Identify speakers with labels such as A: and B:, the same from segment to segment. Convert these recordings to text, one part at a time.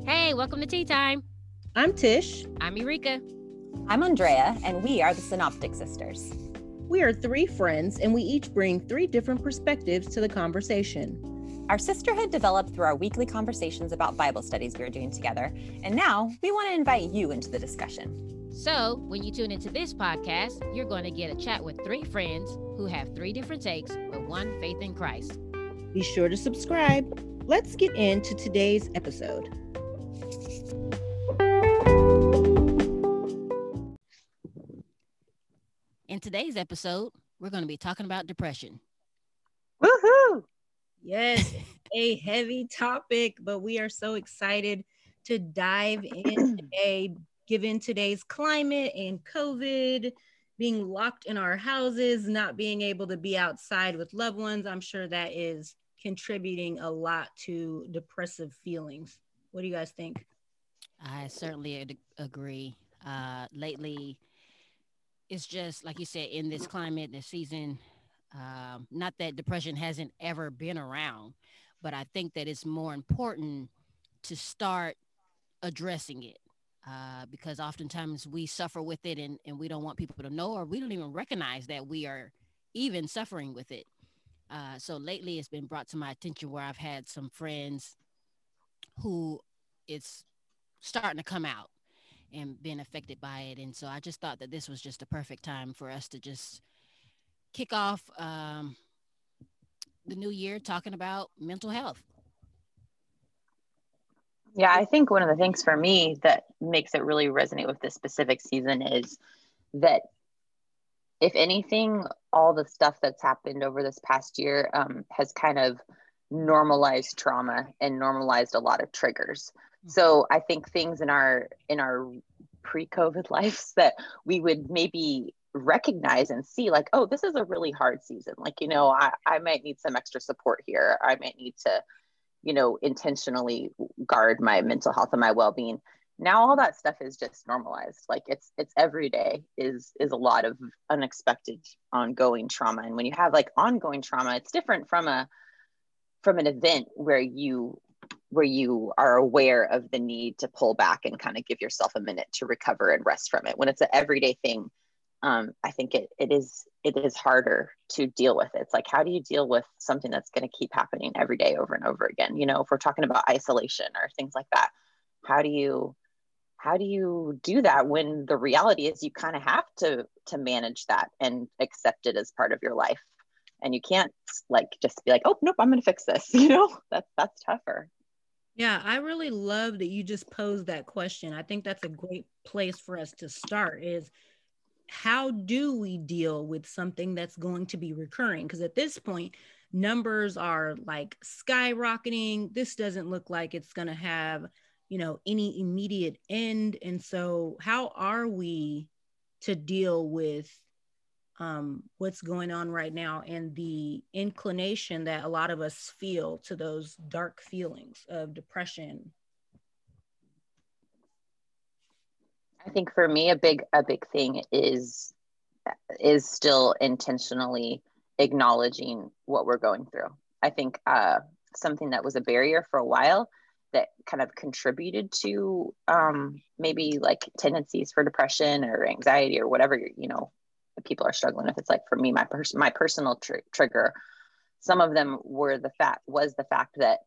A: Hey, welcome to Tea Time.
B: I'm Tish.
A: I'm Eureka.
C: I'm Andrea, and we are the Synoptic Sisters.
B: We are three friends, and we each bring three different perspectives to the conversation.
C: Our sisterhood developed through our weekly conversations about Bible studies we are doing together, and now we want to invite you into the discussion.
A: So, when you tune into this podcast, you're going to get a chat with three friends who have three different takes but one faith in Christ.
B: Be sure to subscribe. Let's get into today's episode.
A: In today's episode, we're going to be talking about depression.
C: Woohoo!
B: Yes, a heavy topic, but we are so excited to dive in today, given today's climate and COVID, being locked in our houses, not being able to be outside with loved ones. I'm sure that is contributing a lot to depressive feelings. What do you guys think?
A: I certainly agree. Lately, it's just like you said, in this climate, this season, not that depression hasn't ever been around, but I think that it's more important to start addressing it because oftentimes we suffer with it and we don't want people to know, or we don't even recognize that we are even suffering with it. So lately it's been brought to my attention where I've had some friends who it's starting to come out and being affected by it. And so I just thought that this was just a perfect time for us to just kick off the new year talking about mental health.
D: Yeah, I think one of the things for me that makes it really resonate with this specific season is that, if anything, all the stuff that's happened over this past year has kind of normalized trauma and normalized a lot of triggers. So I think things in our pre-COVID lives that we would maybe recognize and see, like, oh, this is a really hard season. Like, I might need some extra support here. I might need to, intentionally guard my mental health and my well-being. Now all that stuff is just normalized. Like it's every day is a lot of unexpected ongoing trauma. And when you have like ongoing trauma, it's different from an event where you are aware of the need to pull back and kind of give yourself a minute to recover and rest from it. When it's an everyday thing, I think it is harder to deal with. It's like, how do you deal with something that's going to keep happening every day over and over again? If we're talking about isolation or things like that, how do you do that when the reality is you kind of have to manage that and accept it as part of your life? And you can't just be like, oh, nope, I'm going to fix this. That's tougher.
B: Yeah, I really love that you just posed that question. I think that's a great place for us to start is, how do we deal with something that's going to be recurring? Because at this point, numbers are like skyrocketing. This doesn't look like it's going to have, any immediate end. And so how are we to deal with what's going on right now and the inclination that a lot of us feel to those dark feelings of depression?
D: I think for me, a big thing is still intentionally acknowledging what we're going through. I think something that was a barrier for a while that kind of contributed to maybe like tendencies for depression or anxiety or whatever, people are struggling with. It's like, for me, my personal trigger, some of them was the fact that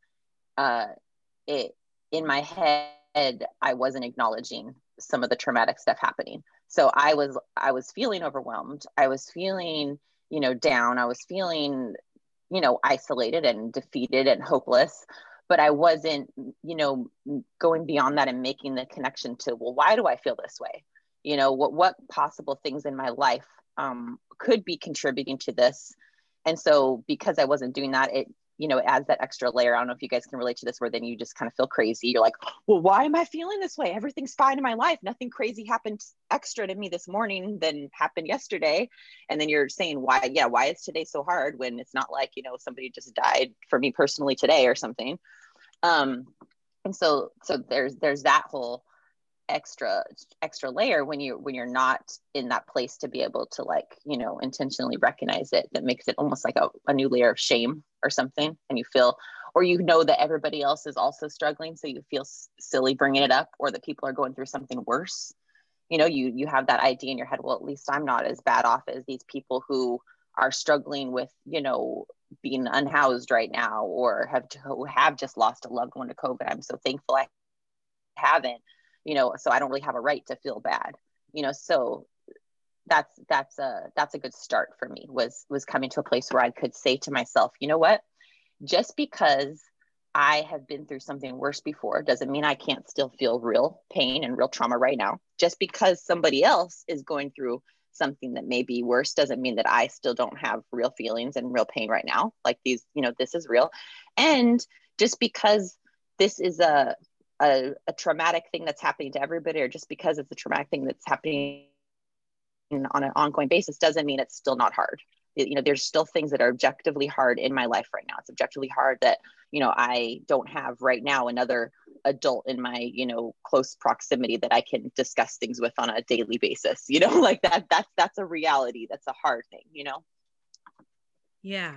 D: in my head, I wasn't acknowledging some of the traumatic stuff happening. So I was feeling overwhelmed. I was feeling, down. I was feeling, isolated and defeated and hopeless, but I wasn't, going beyond that and making the connection to, well, why do I feel this way? What possible things in my life could be contributing to this. And so because I wasn't doing that, it adds that extra layer. I don't know if you guys can relate to this, where then you just kind of feel crazy. You're like, well, why am I feeling this way? Everything's fine in my life. Nothing crazy happened extra to me this morning than happened yesterday. And then you're saying, why is today so hard, when it's not like, somebody just died for me personally today or something. And so there's that whole extra layer when you're not in that place to be able to intentionally recognize it. That makes it almost like a new layer of shame or something, and you feel or you know that everybody else is also struggling, so you feel silly bringing it up, or that people are going through something worse. You know, you have that idea in your head, well, at least I'm not as bad off as these people who are struggling with, you know, being unhoused right now, or who have just lost a loved one to COVID. I'm so thankful I haven't, you know, so I don't really have a right to feel bad, you know. So that's a good start for me, was coming to a place where I could say to myself, you know what, just because I have been through something worse before doesn't mean I can't still feel real pain and real trauma right now. Just because somebody else is going through something that may be worse doesn't mean that I still don't have real feelings and real pain right now. Like these, you know, this is real. And just because this is a traumatic thing that's happening to everybody, or just because it's a traumatic thing that's happening on an ongoing basis, doesn't mean it's still not hard. You know, there's still things that are objectively hard in my life right now. It's objectively hard that, you know, I don't have right now another adult in my, you know, close proximity that I can discuss things with on a daily basis, you know, like that's a reality. That's a hard thing, you know?
B: Yeah.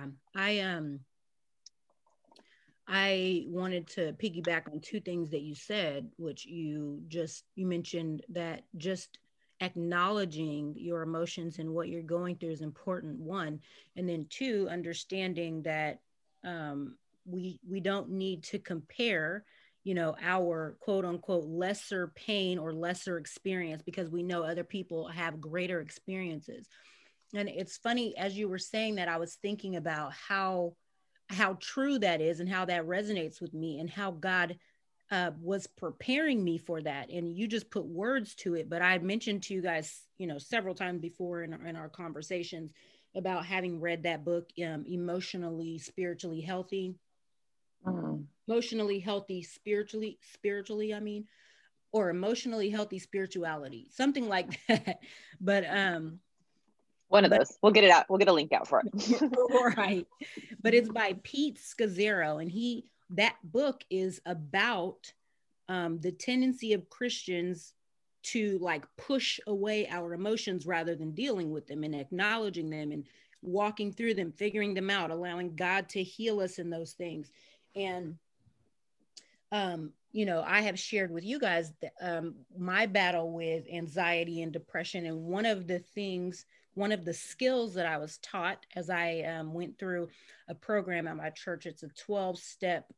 B: I wanted to piggyback on two things that you said, which you mentioned that just acknowledging your emotions and what you're going through is important, one. And then two, understanding that we don't need to compare, you know, our quote unquote lesser pain or lesser experience, because we know other people have greater experiences. And it's funny, as you were saying that, I was thinking about how true that is and how that resonates with me, and how God was preparing me for that. And you just put words to it. But I mentioned to you guys, you know, several times before in our conversations about having read that book, Emotionally, Spiritually Healthy. Emotionally Healthy, spiritually, I mean, or Emotionally Healthy Spirituality, something like that. But
D: one of those, we'll get it out. We'll get a link out for it.
B: Right. But it's by Pete Scazzero, and that book is about the tendency of Christians to like push away our emotions rather than dealing with them and acknowledging them and walking through them, figuring them out, allowing God to heal us in those things. And you know, I have shared with you guys my battle with anxiety and depression, and one of the skills that I was taught as I went through a program at my church. It's a 12-step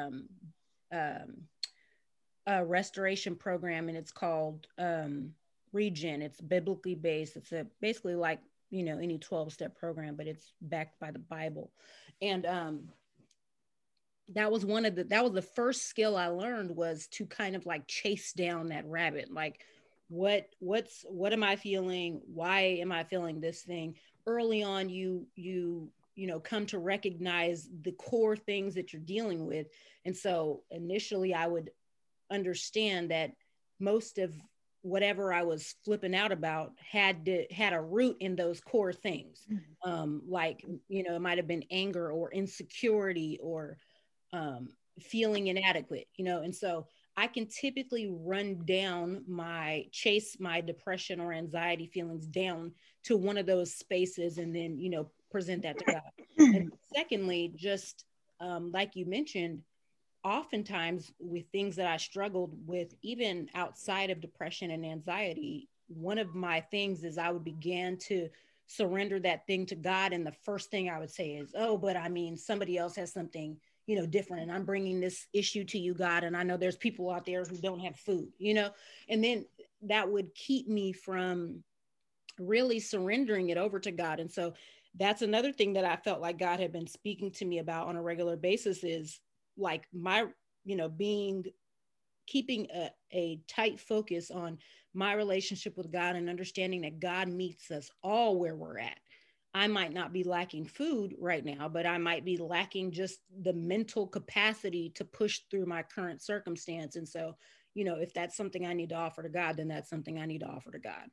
B: restoration program, and it's called Regen. It's biblically based. It's basically like, you know, any 12-step program, but it's backed by the Bible. And that was the first skill I learned, was to kind of like chase down that rabbit. Like, what am I feeling? Why am I feeling this thing? Early on, you know, come to recognize the core things that you're dealing with. And so initially I would understand that most of whatever I was flipping out about had a root in those core things. Like, you know, it might've been anger or insecurity or feeling inadequate, you know. And so I can typically chase my depression or anxiety feelings down to one of those spaces, and then, you know, present that to God. And secondly, just like you mentioned, oftentimes with things that I struggled with, even outside of depression and anxiety, one of my things is I would begin to surrender that thing to God. And the first thing I would say is, oh, but I mean, somebody else has something, you know, different. And I'm bringing this issue to you, God. And I know there's people out there who don't have food, you know, and then that would keep me from really surrendering it over to God. And so that's another thing that I felt like God had been speaking to me about on a regular basis, is like my, you know, keeping a tight focus on my relationship with God, and understanding that God meets us all where we're at. I might not be lacking food right now, but I might be lacking just the mental capacity to push through my current circumstance. And so, you know, if that's something I need to offer to God, then that's something I need to offer to God.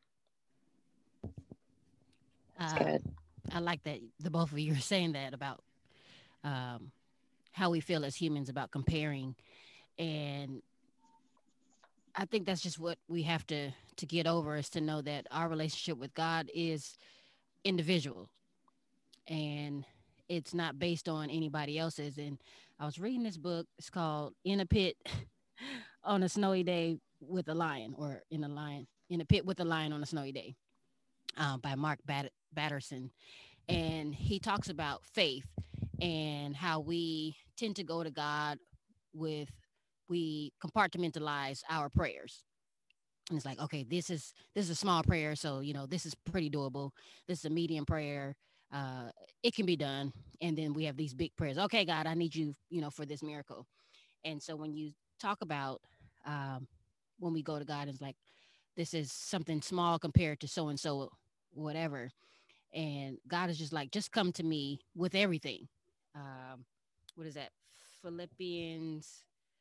D: That's good.
A: I like that the both of you are saying that about how we feel as humans about comparing. And I think that's just what we have to get over, is to know that our relationship with God is individual, and it's not based on anybody else's. And I was reading this book. It's called In a Pit on a Snowy Day with a Lion, or in a Pit with a Lion on a Snowy Day, by Mark Batterson. And he talks about faith and how we tend to go to God with, we compartmentalize our prayers. And it's like, okay, this is a small prayer, so this is pretty doable. This is a medium prayer. It can be done. And then we have these big prayers. Okay, God, I need you, for this miracle. And so when you talk about, um, when we go to God, it's like, this is something small compared to so and so, whatever. And God is just like, just come to me with everything. What is that? Philippians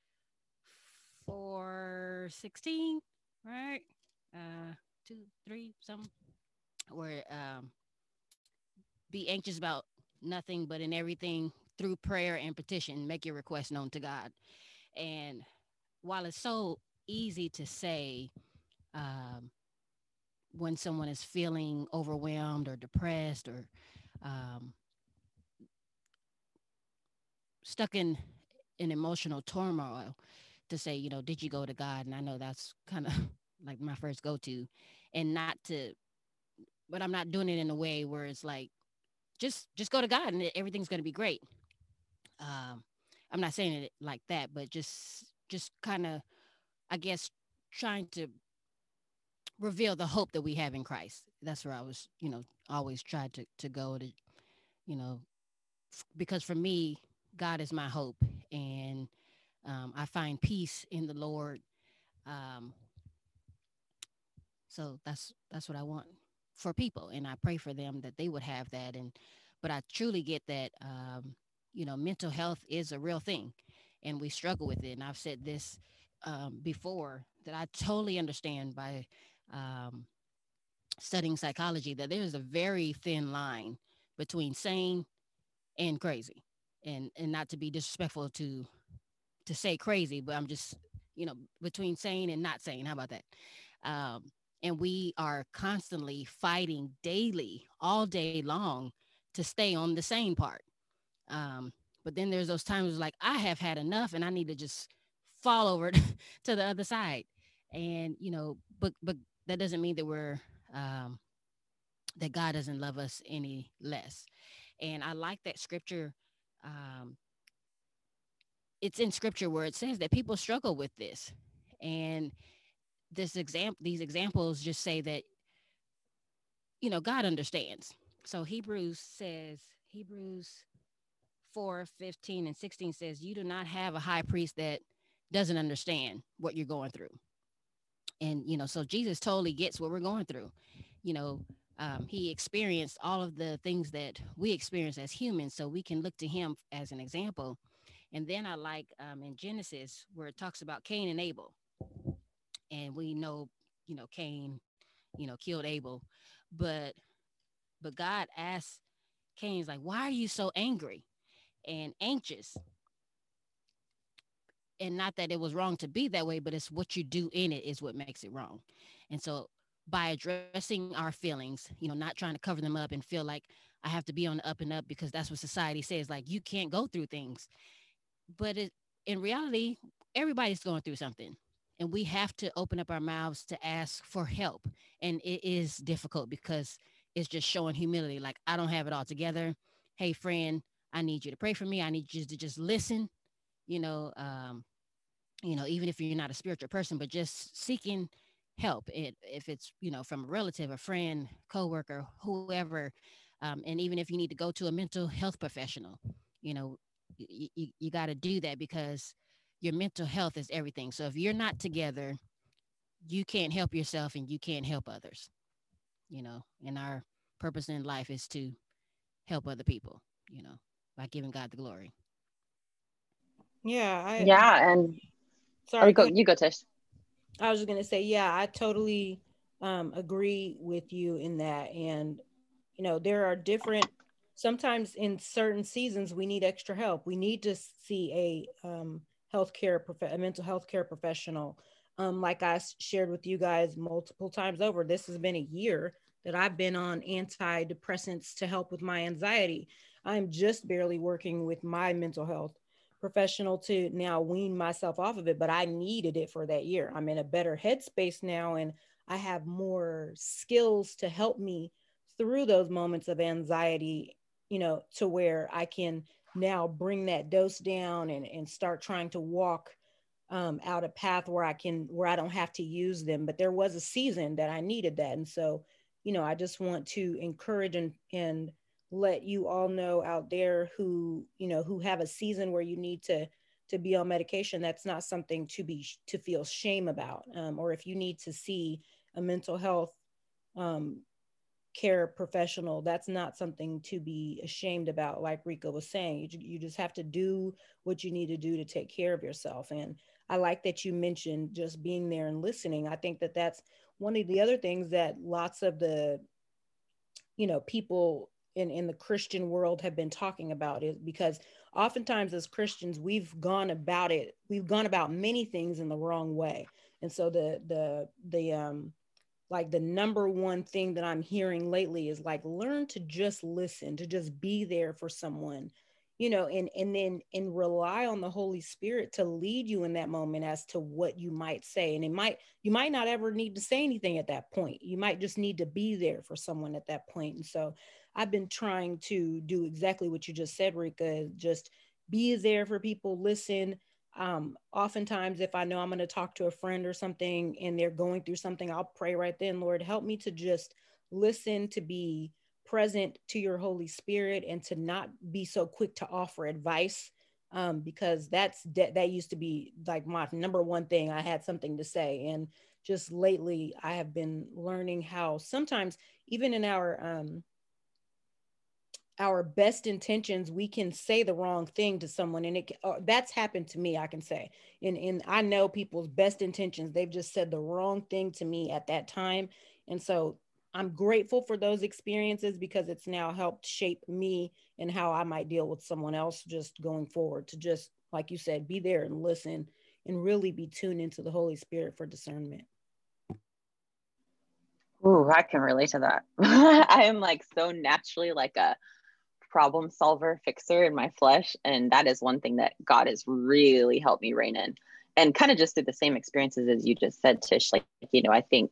A: 4:16, right? 2, 3, something. Where be anxious about nothing, but in everything through prayer and petition, make your request known to God. And while it's so easy to say, um, when someone is feeling overwhelmed or depressed or um, stuck in an emotional turmoil, to say, did you go to God? And I know that's kind of like my first go to, and not to, but I'm not doing it in a way where it's like, just go to God and everything's going to be great. Um, I'm not saying it like that, but just kind of, I guess, trying to reveal the hope that we have in Christ. That's where I was, always tried to go to, you know, because for me, God is my hope, and I find peace in the Lord. Um, so that's what I want for people, and I pray for them that they would have that. And but I truly get that, mental health is a real thing, and we struggle with it. And I've said this before, that I totally understand by um, studying psychology, that there's a very thin line between sane and crazy, and not to be disrespectful to say crazy, but I'm just, between sane and not sane. How about that? Um, and we are constantly fighting daily, all day long, to stay on the sane part. Um, but then there's those times like, I have had enough and I need to just fall over to the other side. And, but that doesn't mean that um, that God doesn't love us any less. And I like that scripture. Um, it's in scripture where it says that people struggle with this. And these examples just say that, God understands. So Hebrews 4:15 and 16 says, you do not have a high priest that doesn't understand what you're going through. And, so Jesus totally gets what we're going through. He experienced all of the things that we experience as humans, so we can look to him as an example. And then I like, in Genesis, where it talks about Cain and Abel. And we know, Cain, killed Abel. But God asked Cain's like, why are you so angry and anxious? And not that it was wrong to be that way, but it's what you do in it is what makes it wrong. And so by addressing our feelings, not trying to cover them up and feel like I have to be on the up and up because that's what society says, like you can't go through things. But in reality, everybody's going through something. And we have to open up our mouths to ask for help. And it is difficult because it's just showing humility. Like, I don't have it all together. Hey, friend, I need you to pray for me. I need you to just listen, you know, um, even if you're not a spiritual person, but just seeking help. If it's, from a relative, a friend, coworker, whoever. And even if you need to go to a mental health professional, you know, you got to do that because your mental health is everything. So if you're not together, you can't help yourself and you can't help others, and our purpose in life is to help other people, by giving God the glory.
B: Yeah,
D: Yeah, and
B: sorry,
D: go you go, Tish.
B: I was just gonna say, yeah, I totally agree with you in that. And there are different. Sometimes in certain seasons, we need extra help. We need to see a mental health care professional. Like I shared with you guys multiple times over, this has been a year that I've been on antidepressants to help with my anxiety. I'm just barely working with my mental health professional to now wean myself off of it, but I needed it for that year. I'm in a better headspace now, and I have more skills to help me through those moments of anxiety, you know, to where I can now bring that dose down and start trying to walk out a path where I don't have to use them. But there was a season that I needed that. And so, you know, I just want to encourage and let you all know out there who, you know, who have a season where you need to be on medication. That's not something to feel shame about. Or if you need to see a mental health care professional, that's not something to be ashamed about. Like Rika was saying, you just have to do what you need to do to take care of yourself. And I like that you mentioned just being there and listening. I think that that's one of the other things that lots of the, you know, people in the Christian world have been talking about, is because oftentimes as Christians, we've gone about many things in the wrong way. And so the like the number one thing that I'm hearing lately is like, learn to just listen, to just be there for someone, you know, and rely on the Holy Spirit to lead you in that moment as to what you might say. And you might not ever need to say anything at that point. You might just need to be there for someone at that point. And so I've been trying to do exactly what you just said, Rika, just be there for people, listen. Oftentimes, if I know I'm going to talk to a friend or something and they're going through something, I'll pray right then, Lord, help me to just listen, to be present to your Holy Spirit, and to not be so quick to offer advice. Because that used to be like my number one thing. I had something to say. And just lately, I have been learning how sometimes even in our best intentions, we can say the wrong thing to someone. And that's happened to me, I can say. And I know people's best intentions, they've just said the wrong thing to me at that time. And so I'm grateful for those experiences, because it's now helped shape me and how I might deal with someone else just going forward, to just, like you said, be there and listen and really be tuned into the Holy Spirit for discernment.
D: Ooh, I can relate to that. I am like so naturally like a problem solver, fixer in my flesh. And that is one thing that God has really helped me rein in. And kind of just through the same experiences as you just said, Tish, like, you know, I think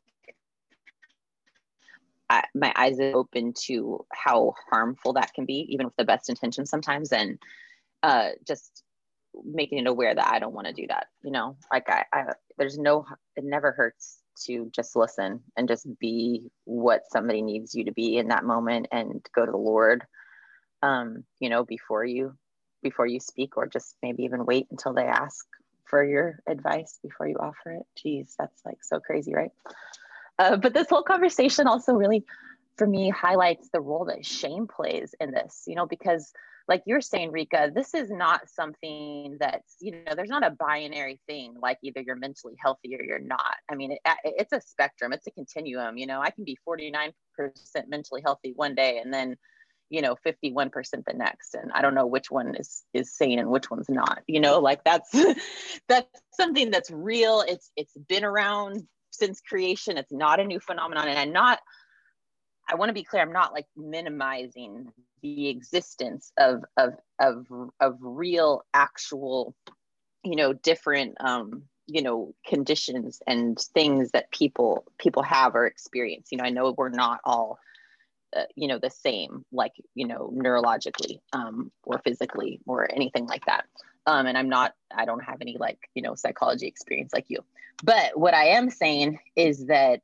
D: my eyes are open to how harmful that can be, even with the best intentions sometimes. And just making it aware that I don't want to do that. You know, like it never hurts to just listen and just be what somebody needs you to be in that moment, and go to the Lord, you know, before you speak, or just maybe even wait until they ask for your advice before you offer it. Geez, that's like so crazy, right? But this whole conversation also really, for me, highlights the role that shame plays in this, you know, because like you're saying, Rika, this is not something that's, you know, there's not a binary thing, like either you're mentally healthy or you're not. I mean, it's a spectrum, it's a continuum. You know, I can be 49% mentally healthy one day and then, you know, 51% the next. And I don't know which one is sane and which one's not, you know, like that's something that's real. It's been around since creation. It's not a new phenomenon. And I want to be clear, I'm not like minimizing the existence of real, actual, you know, different, you know, conditions and things that people have or experience. You know, I know we're not all, you know, the same, like, you know, neurologically, or physically or anything like that. And I don't have any like, you know, psychology experience like you. But what I am saying is that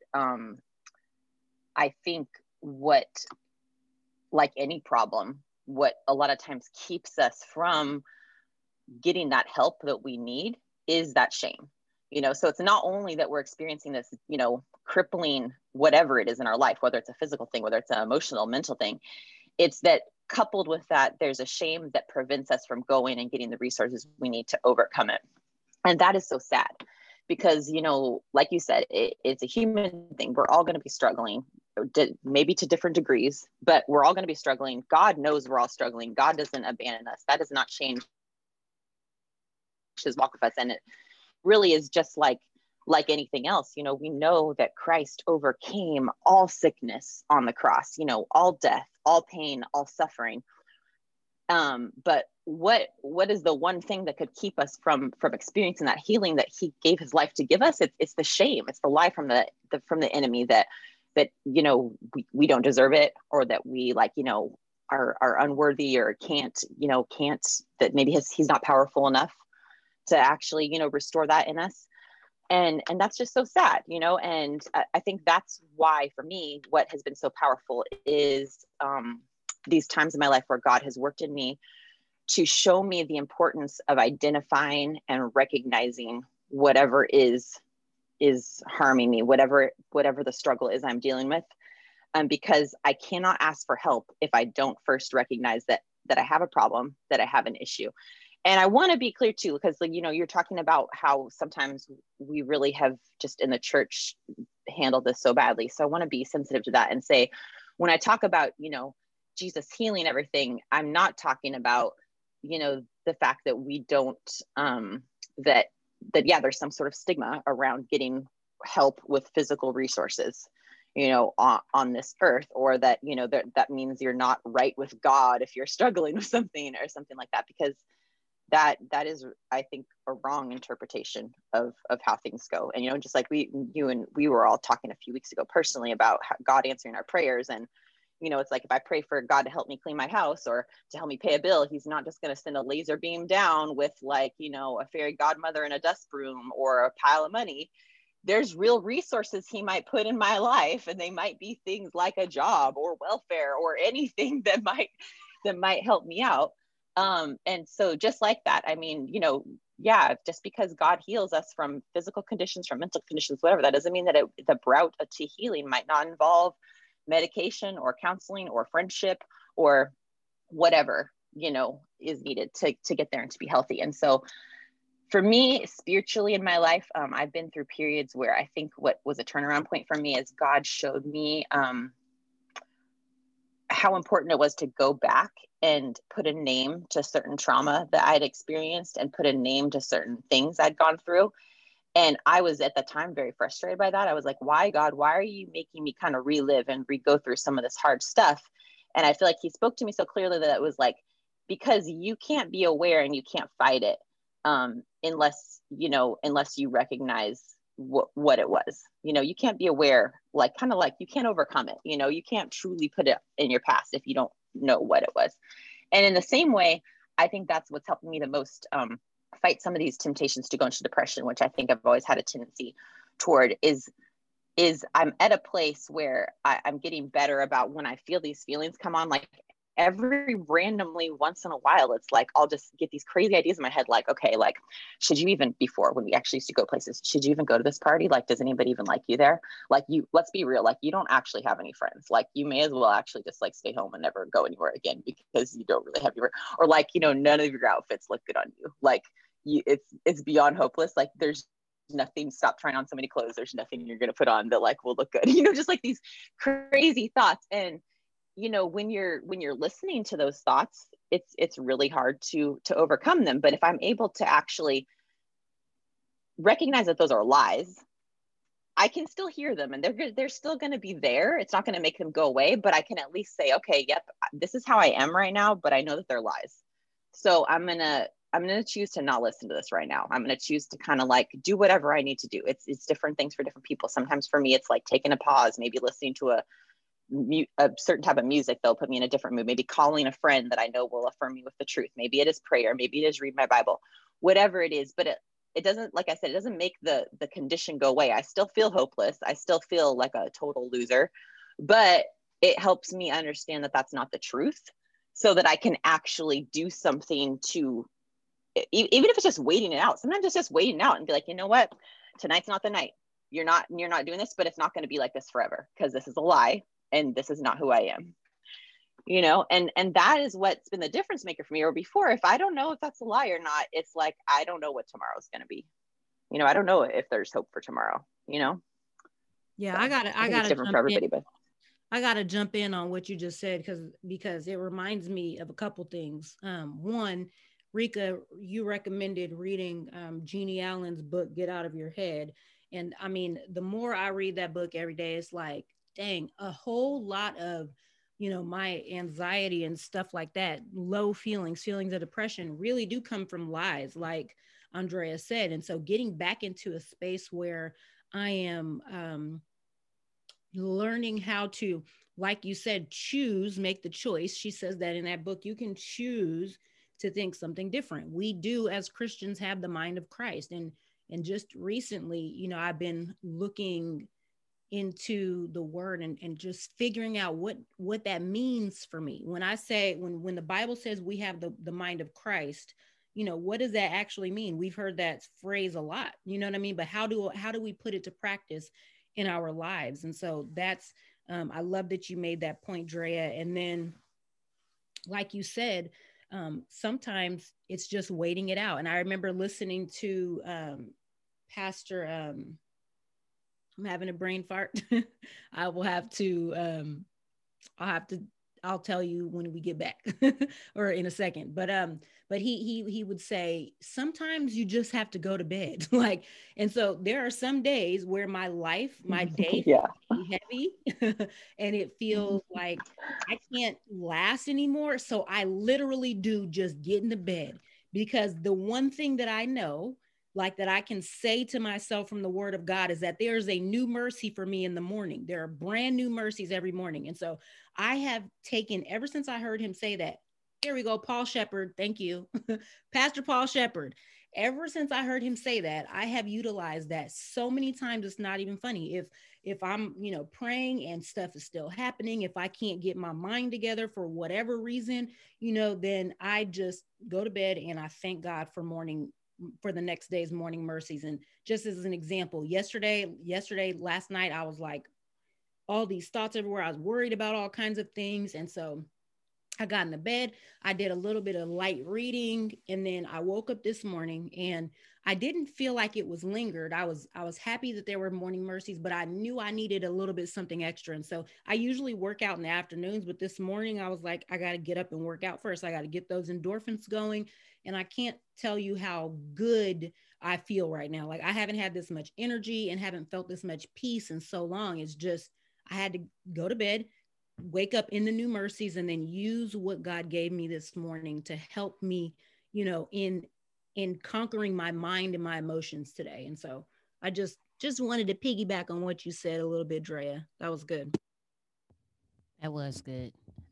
D: I think what, like any problem, what a lot of times keeps us from getting that help that we need is that shame. You know, so it's not only that we're experiencing this, you know, crippling whatever it is in our life, whether it's a physical thing, whether it's an emotional, mental thing, it's that coupled with that, there's a shame that prevents us from going and getting the resources we need to overcome it. And that is so sad because, you know, like you said, it's a human thing. We're all going to be struggling, maybe to different degrees, but we're all going to be struggling. God knows we're all struggling. God doesn't abandon us. That does not change his walk with us. And it really is just like anything else. You know, we know that Christ overcame all sickness on the cross, you know, all death, all pain, all suffering. But what is the one thing that could keep us from experiencing that healing that he gave his life to give us? It's the shame. It's the lie from the enemy that you know, we don't deserve it, or that we, like, you know, are unworthy, or can't, that maybe he's not powerful enough to actually, you know, restore that in us. And that's just so sad, you know. And I think that's why, for me, what has been so powerful is these times in my life where God has worked in me to show me the importance of identifying and recognizing whatever is harming me, whatever the struggle is I'm dealing with. Because I cannot ask for help if I don't first recognize that I have a problem, that I have an issue. And I want to be clear too, because, like, you know, you're talking about how sometimes we really have just in the church handled this so badly. So I want to be sensitive to that and say, when I talk about, you know, Jesus healing everything, I'm not talking about, you know, the fact that we don't, that yeah, there's some sort of stigma around getting help with physical resources, you know, on this earth, or that, you know, that means you're not right with God if you're struggling with something or something like that, because that is, I think, a wrong interpretation of how things go. And, you know, just like we were all talking a few weeks ago personally about God answering our prayers. And, you know, it's like, if I pray for God to help me clean my house or to help me pay a bill, he's not just going to send a laser beam down with, like, you know, a fairy godmother and a dust broom or a pile of money. There's real resources he might put in my life, and they might be things like a job or welfare or anything that might help me out. And so just like that, I mean, you know, yeah, just because God heals us from physical conditions, from mental conditions, whatever, that doesn't mean that the route to healing might not involve medication or counseling or friendship or whatever, you know, is needed to get there and to be healthy. And so for me, spiritually in my life, I've been through periods where I think what was a turnaround point for me is God showed me how important it was to go back and put a name to certain trauma that I'd experienced and put a name to certain things I'd gone through. And I was at the time very frustrated by that. I was like, why, God, why are you making me kind of relive and go through some of this hard stuff? And I feel like he spoke to me so clearly that it was like, because you can't be aware and you can't fight it unless you recognize what it was. You know, you can't be aware, like, kind of like you can't overcome it. You know, you can't truly put it in your past if you don't know what it was. And in the same way, I think that's what's helping me the most fight some of these temptations to go into depression, which I think I've always had a tendency toward, is I'm at a place where I'm getting better about when I feel these feelings come on, like every randomly once in a while, it's like, I'll just get these crazy ideas in my head. Like, okay, like, should you even, before when we actually used to go places, should you even go to this party? Like, does anybody even like you there? Like, let's be real. Like, you don't actually have any friends. Like, you may as well actually just like stay home and never go anywhere again, because you don't really have your, or like, you know, none of your outfits look good on you. Like, it's beyond hopeless. Like, there's nothing, stop trying on so many clothes. There's nothing you're going to put on that like will look good, you know, just like these crazy thoughts. And, you know, when you're listening to those thoughts, it's really hard to overcome them. But if I'm able to actually recognize that those are lies, I can still hear them, and they're still going to be there. It's not going to make them go away, but I can at least say, okay, yep, this is how I am right now, but I know that they're lies. So I'm going to choose to not listen to this right now. I'm going to choose to kind of like do whatever I need to do. It's different things for different people. Sometimes for me, it's like taking a pause, maybe listening to a certain type of music that'll put me in a different mood, maybe calling a friend that I know will affirm me with the truth. Maybe it is prayer, maybe it is read my Bible, whatever it is. But it doesn't, like I said, it doesn't make the condition go away. I still feel hopeless. I still feel like a total loser, but it helps me understand that that's not the truth, so that I can actually do something to, even if it's just waiting it out. Sometimes it's just waiting out and be like, you know what, tonight's not the night. You're not doing this, but it's not going to be like this forever, because this is a lie. And this is not who I am, you know, and that is what's been the difference maker for me. Or before, if I don't know if that's a lie or not, it's like, I don't know what tomorrow's going to be. You know, I don't know if there's hope for tomorrow, you know?
B: Yeah,
D: so
B: I gotta
D: different for everybody, but
B: I gotta jump in on what you just said, because it reminds me of a couple things. One, Rika, you recommended reading Jeannie Allen's book, Get Out of Your Head. And I mean, the more I read that book every day, it's like, dang, a whole lot of my anxiety and stuff like that, low feelings of depression really do come from lies, like Andrea said. And so getting back into a space where I am learning how to, like you said, choose, make the choice. She says that in that book, you can choose to think something different. We do, as Christians, have the mind of Christ. And just recently, I've been looking into the word and just figuring out what that means for me. When I say, when the Bible says we have the mind of Christ, what does that actually mean? We've heard that phrase a lot, you know what I mean? But how do we put it to practice in our lives? And so that's, I love that you made that point, Drea. And then, like you said, sometimes it's just waiting it out. And I remember listening to Pastor, I'm having a brain fart. I will have to, I'll tell you when we get back or in a second. But he would say, sometimes you just have to go to bed. Like, and so there are some days where my day
D: Yeah.
B: feels heavy and it feels like I can't last anymore. So I literally do just get into bed, because the one thing that I know, like, that I can say to myself from the word of God, is that there's a new mercy for me in the morning. There are brand new mercies every morning. And so I have taken, ever since I heard him say that, here we go, Paul Shepherd, thank you, Pastor Paul Shepherd. Ever since I heard him say that, I have utilized that so many times, it's not even funny. If I'm, praying and stuff is still happening, if I can't get my mind together for whatever reason, then I just go to bed and I thank God for the next day's morning mercies. And just as an example, last night, I was like, all these thoughts everywhere. I was worried about all kinds of things. And so I got in the bed, I did a little bit of light reading, and then I woke up this morning and I didn't feel like it was lingered. I was happy that there were morning mercies, but I knew I needed a little bit something extra. And so I usually work out in the afternoons, but this morning I was like, I got to get up and work out first. I got to get those endorphins going. And I can't tell you how good I feel right now. Like, I haven't had this much energy and haven't felt this much peace in so long. It's just, I had to go to bed, wake up in the new mercies, and then use what God gave me this morning to help me, in conquering my mind and my emotions today. And so I just wanted to piggyback on what you said a little bit, Drea. That was good.
A: That was good.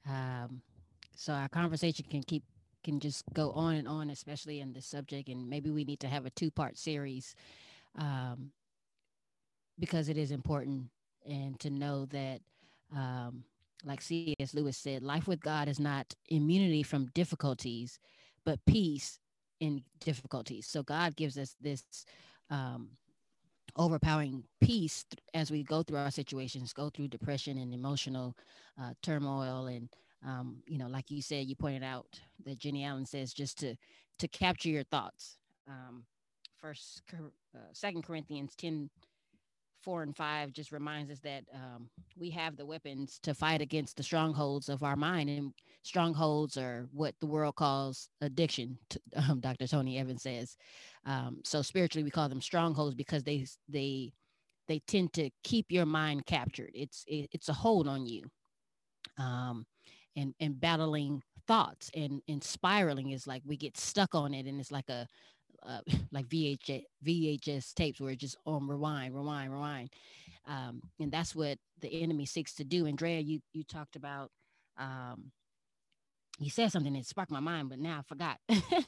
A: So our conversation can just go on and on, especially in this subject, and maybe we need to have a 2-part series, um, because it is important, and to know that, like C.S. Lewis said, life with God is not immunity from difficulties, but peace in difficulties. So God gives us this um, overpowering peace as we go through our situations, go through depression and emotional turmoil. And, like you said, you pointed out that Jenny Allen says just to capture your thoughts. Second Corinthians 10:4 and 5 just reminds us that we have the weapons to fight against the strongholds of our mind, and strongholds are what the world calls addiction. Dr. Tony Evans says. So spiritually, we call them strongholds because they tend to keep your mind captured. It's a hold on you, and battling thoughts and spiraling is like we get stuck on it, and it's like like VHS tapes where it just rewind. And that's what the enemy seeks to do. Andrea, you talked about, you said something that sparked my mind, but now I forgot.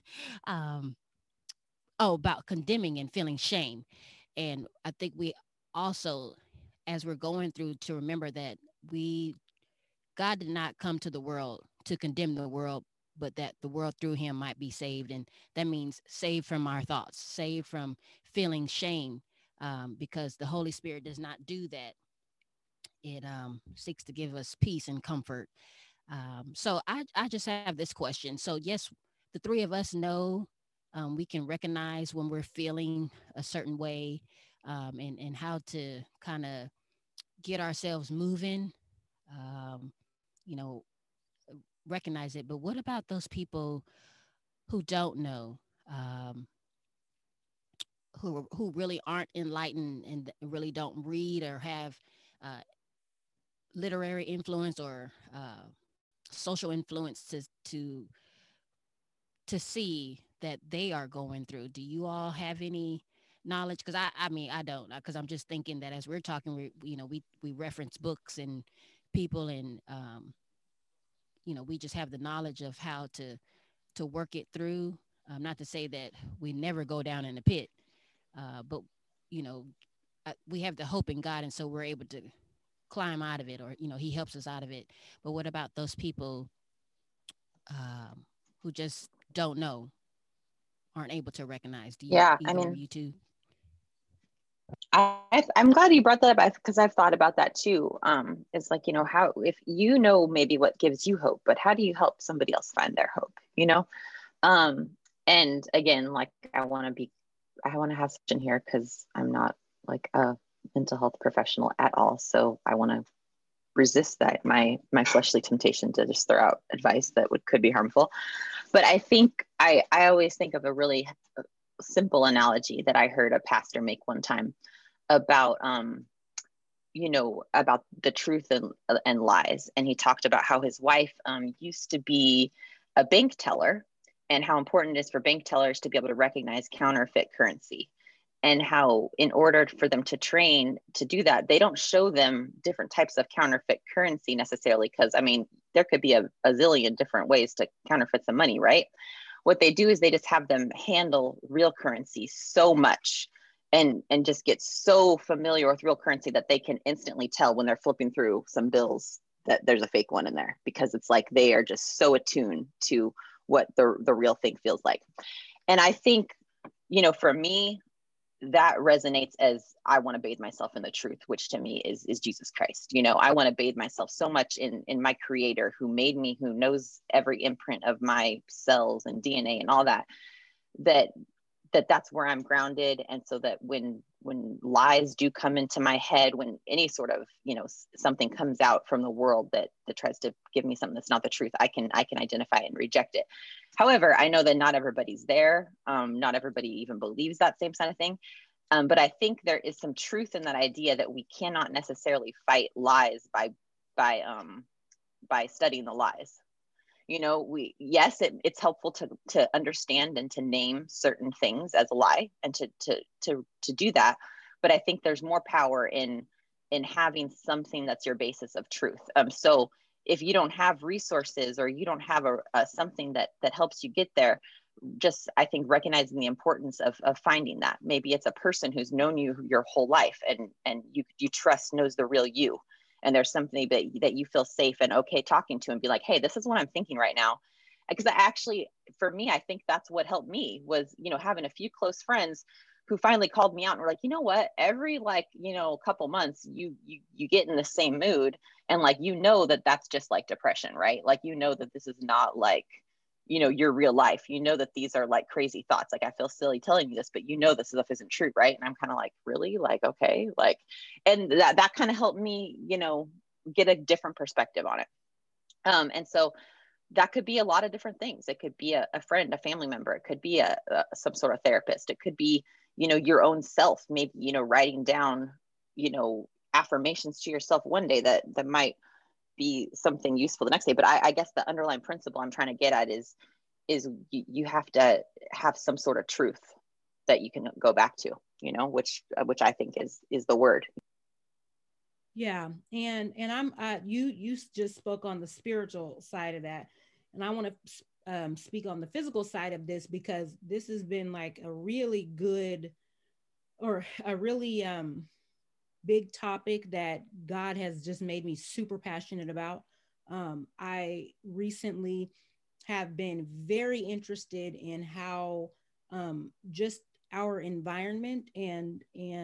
A: About condemning and feeling shame. And I think we also, as we're going through, to remember that God did not come to the world to condemn the world, but that the world through him might be saved. And that means saved from our thoughts, saved from feeling shame, because the Holy Spirit does not do that. It seeks to give us peace and comfort. So I just have this question. So yes, the three of us know, we can recognize when we're feeling a certain way, and how to kind of get ourselves moving, um, you know, recognize it. But what about those people who don't know, who really aren't enlightened and really don't read or have uh, literary influence or social influence to see that they are going through? Do you all have any knowledge? Because I mean, I don't, because I'm just thinking that as we're talking, we reference books and people, and we just have the knowledge of how to work it through. Not to say that we never go down in the pit, but you know, we have the hope in God, and so we're able to climb out of it, or He helps us out of it. But what about those people who just don't know, aren't able to recognize? Do you,
D: Yeah, I
A: either of
D: mean,
A: you two?
D: I'm glad you brought that up because I've thought about that too. It's like, how, if maybe what gives you hope, but how do you help somebody else find their hope? Um, and again, like I want to have such in here because I'm not like a mental health professional at all. So I want to resist that, my fleshly temptation to just throw out advice that could be harmful. But I think I always think of a really simple analogy that I heard a pastor make one time about about the truth and lies. And he talked about how his wife used to be a bank teller, and how important it is for bank tellers to be able to recognize counterfeit currency, and how in order for them to train to do that, they don't show them different types of counterfeit currency necessarily, because I mean, there could be a zillion different ways to counterfeit some money, right? What they do is they just have them handle real currency so much, and just get so familiar with real currency that they can instantly tell when they're flipping through some bills that there's a fake one in there, because it's like they are just so attuned to what the real thing feels like. And I think, for me, that resonates as I want to bathe myself in the truth, which to me is Jesus Christ. I want to bathe myself so much in my creator, who made me, who knows every imprint of my cells and DNA and all that, that's where I'm grounded. And so that when lies do come into my head, when any sort of, something comes out from the world that tries to give me something that's not the truth, I can identify and reject it. However, I know that not everybody's there. Not everybody even believes that same kind of thing. But I think there is some truth in that idea that we cannot necessarily fight lies by studying the lies. It's helpful to understand and to name certain things as a lie, and to do that. But I think there's more power in having something that's your basis of truth. So if you don't have resources, or you don't have a something that helps you get there, just, I think, recognizing the importance of finding that. Maybe it's a person who's known you your whole life, and you trust, knows the real you, and there's something that you feel safe and okay talking to, and be like, hey, this is what I'm thinking right now. Because for me, I think that's what helped me was, having a few close friends who finally called me out and were like, you know what, every couple months you get in the same mood, and that's just like depression, right? Like, that this is not like, your real life, that these are like crazy thoughts. Like, I feel silly telling you this, but this stuff isn't true, right? And I'm kind of like, really? Like, okay. Like, and that kind of helped me, get a different perspective on it. And so that could be a lot of different things. It could be a friend, a family member. It could be some sort of therapist. It could be, your own self, maybe, writing down, affirmations to yourself one day that might be something useful the next day. But I guess the underlying principle I'm trying to get at is you have to have some sort of truth that you can go back to, which I think is the word.
B: Yeah. And you just spoke on the spiritual side of that. And I want to speak on the physical side of this, because this has been like a really good, or a really big topic that God has just made me super passionate about. I recently have been very interested in how just our environment and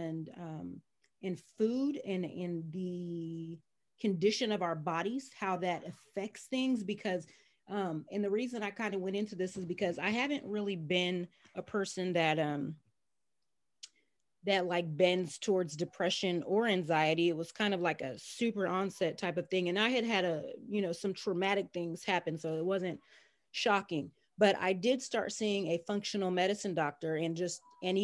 B: in food and in the condition of our bodies, how that affects things. Because and the reason I kind of went into this is because I haven't really been a person that like bends towards depression or anxiety. It was kind of like a super onset type of thing. And I had some traumatic things happen. So it wasn't shocking, but I did start seeing a functional medicine doctor, and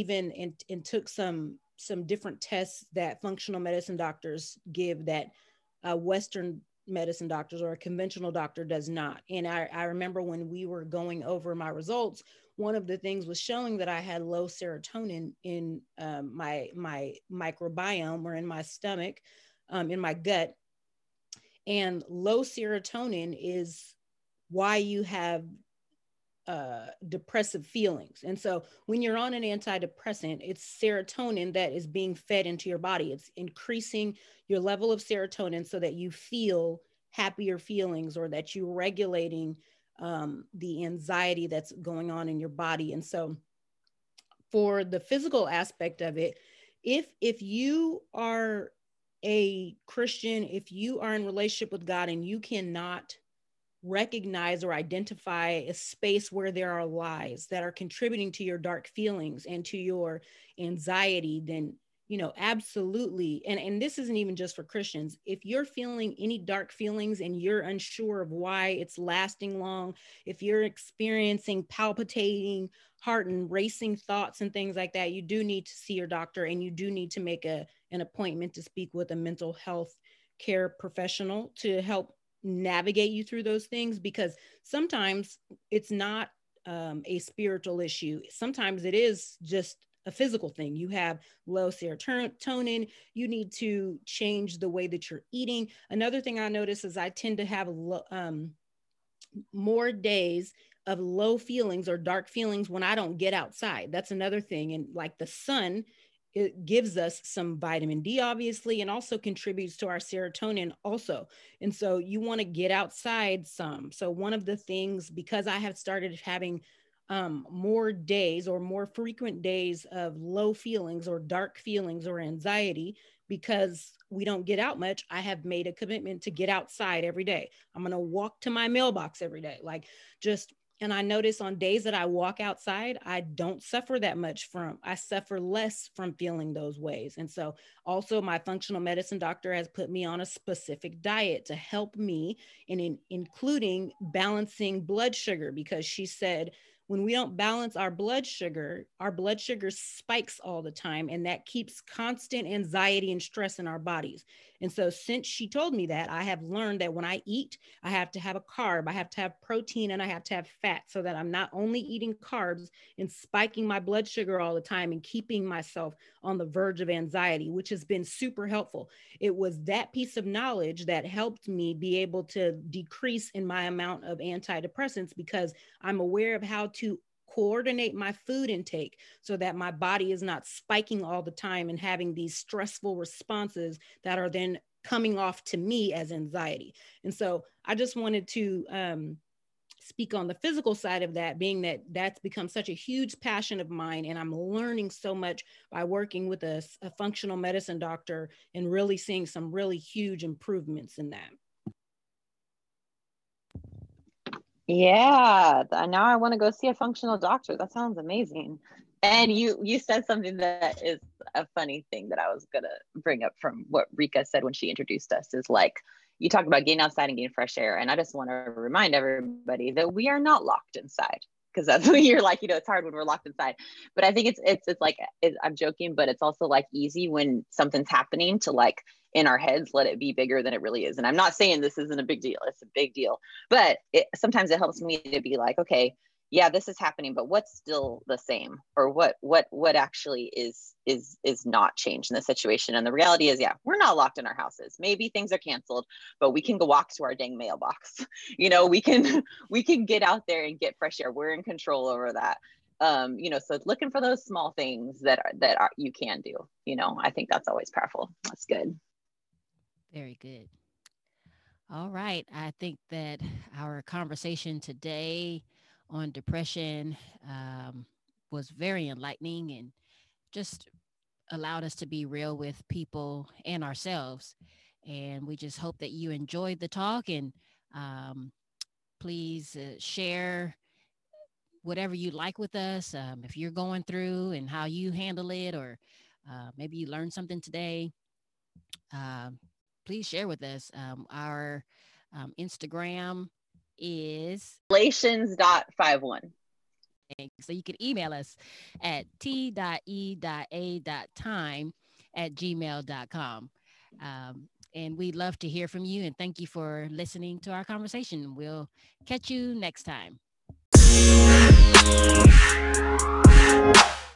B: took some different tests that functional medicine doctors give that Western medicine doctors or a conventional doctor does not. And I remember when we were going over my results, one of the things was showing that I had low serotonin in my microbiome, or in my stomach, in my gut. And low serotonin is why you have depressive feelings. And so when you're on an antidepressant, it's serotonin that is being fed into your body. It's increasing your level of serotonin so that you feel happier feelings, or that you're regulating the anxiety that's going on in your body. And so for the physical aspect of it, if you are a Christian, if you are in relationship with God and you cannot recognize or identify a space where there are lies that are contributing to your dark feelings and to your anxiety, then, you know, absolutely. And this isn't even just for Christians. If you're feeling any dark feelings and you're unsure of why it's lasting long, if you're experiencing palpitating heart and racing thoughts and things like that, you do need to see your doctor, and you do need to make an appointment to speak with a mental health care professional to help navigate you through those things, because sometimes it's not a spiritual issue. Sometimes it is just a physical thing. You have low serotonin. You need to change the way that you're eating. Another thing I notice is I tend to have more days of low feelings or dark feelings when I don't get outside. That's another thing. And like the sun, it gives us some vitamin D, obviously, and also contributes to our serotonin also. And so you want to get outside some. So one of the things, because I have started having more days or more frequent days of low feelings or dark feelings or anxiety, because we don't get out much, I have made a commitment to get outside every day. I'm going to walk to my mailbox every day. And I notice on days that I walk outside, I don't suffer that much I suffer less from feeling those ways. And so also my functional medicine doctor has put me on a specific diet to help me, including balancing blood sugar, because she said, when we don't balance our blood sugar spikes all the time, and that keeps constant anxiety and stress in our bodies. And so since she told me that, I have learned that when I eat, I have to have a carb, I have to have protein, and I have to have fat, so that I'm not only eating carbs and spiking my blood sugar all the time and keeping myself on the verge of anxiety, which has been super helpful. It was that piece of knowledge that helped me be able to decrease in my amount of antidepressants, because I'm aware of how to coordinate my food intake so that my body is not spiking all the time and having these stressful responses that are then coming off to me as anxiety. And so I just wanted to speak on the physical side of that, being that that's become such a huge passion of mine. And I'm learning so much by working with a functional medicine doctor and really seeing some really huge improvements in that.
D: Yeah, now I want to go see a functional doctor. That sounds amazing. And you said something that is a funny thing that I was gonna bring up from what Rika said when she introduced us, is like, you talked about getting outside and getting fresh air. And I just want to remind everybody that we are not locked inside, because that's when you're like, it's hard when we're locked inside. But I think it's like, I'm joking, but it's also like easy when something's happening to, like, in our heads, let it be bigger than it really is. And I'm not saying this isn't a big deal. It's a big deal. But sometimes it helps me to be like, okay, yeah, this is happening, but what's still the same? Or what actually is not changed in the situation? And the reality is, yeah, we're not locked in our houses. Maybe things are canceled, but we can go walk to our dang mailbox. We can get out there and get fresh air. We're in control over that. So looking for those small things that you can do. I think that's always powerful. That's good.
A: Very good. All right. I think that our conversation today on depression was very enlightening, and just allowed us to be real with people and ourselves. And we just hope that you enjoyed the talk, and please share whatever you like with us. If you're going through and how you handle it, or maybe you learned something today, please share with us. Our Instagram is
D: Relations.51.
A: So you can email us at t.e.a.time@gmail.com. And we'd love to hear from you. And thank you for listening to our conversation. We'll catch you next time.